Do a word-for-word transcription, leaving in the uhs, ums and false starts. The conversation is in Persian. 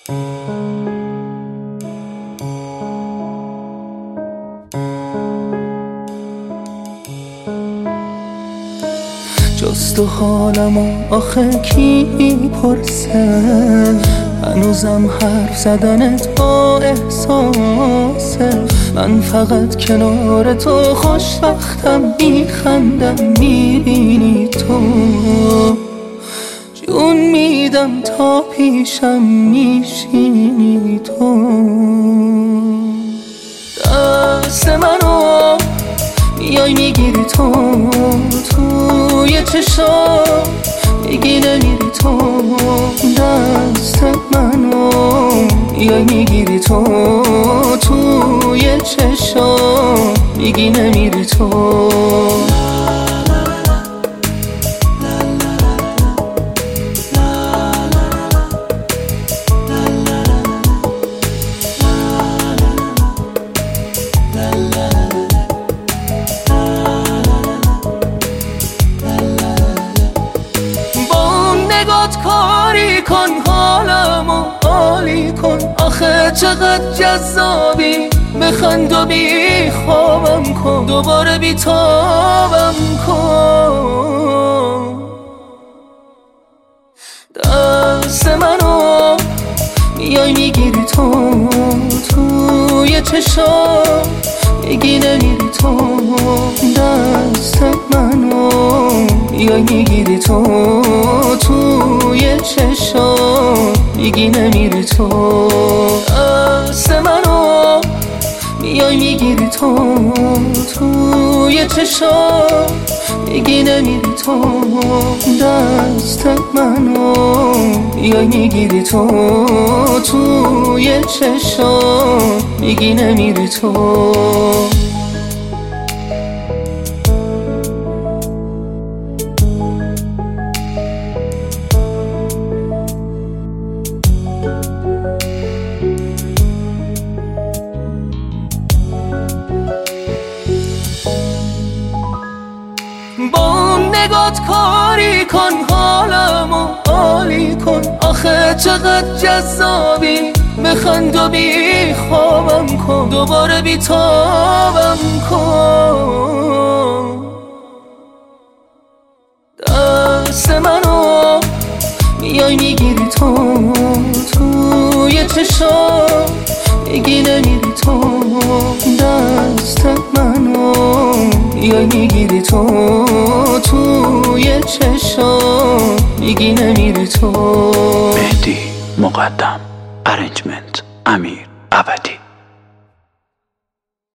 جز تو حالمو آخه کی پرسه؟ هنوزم حرف زدنت با احساسه. من فقط کنار تو خوشبختم، میخندم میبینی تو. جون میدم تا پیشم میشینی تو. دست منو میای میگیری تو، توی چشام میگی نمیری تو. دست منو میای میگیری تو، توی چشام میگی نمیری تو. کاری کن حالمو عالی کن، آخه چقدر جذابی. بخند و بی خوابم کن، دوباره بی تابم کن. دست منو میای میگیری تو، توی چشام میگی نمیری تو. دست منو میای میگیری تو، توی چشام میگی نمیری تو. دست منو میای میگیری تو، توی چشام میگی نمیری تو. دست منو میای میگیری تو، توی چشام میگی نمیری تو. با نگات کاری کن حالمو عالی کن، آخه چقدر جذابی. بخند و بی خوابم کن، دوباره بی تابم کن. دست منو میای میگیری تو، توی چشام میگی نمیری تو. دست منو میای میگیری تو، توی چشام میگی نمیری تو. مهدی مقدم، ارنجمنت امیر ابدی.